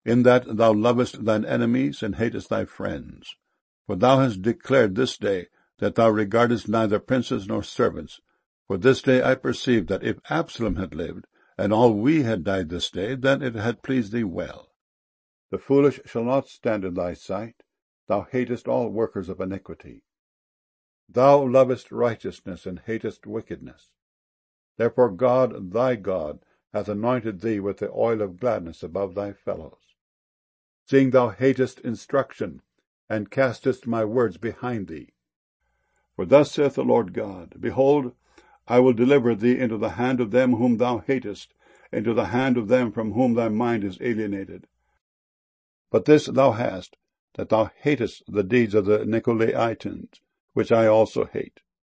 in that thou lovest thine enemies and hatest thy friends. For thou hast declared this day that thou regardest neither princes nor servants. For this day I perceive that if Absalom had lived, and all we had died this day, then it had pleased thee well. The foolish shall not stand in thy sight. Thou hatest all workers of iniquity. Thou lovest righteousness and hatest wickedness. Therefore God, thy God, hath anointed thee with the oil of gladness above thy fellows. Seeing thou hatest instruction, and castest my words behind thee. For thus saith the Lord God, Behold, I will deliver thee into the hand of them whom thou hatest, into the hand of them from whom thy mind is alienated. But this thou hast, that thou hatest the deeds of the Nicolaitans, which I also hate.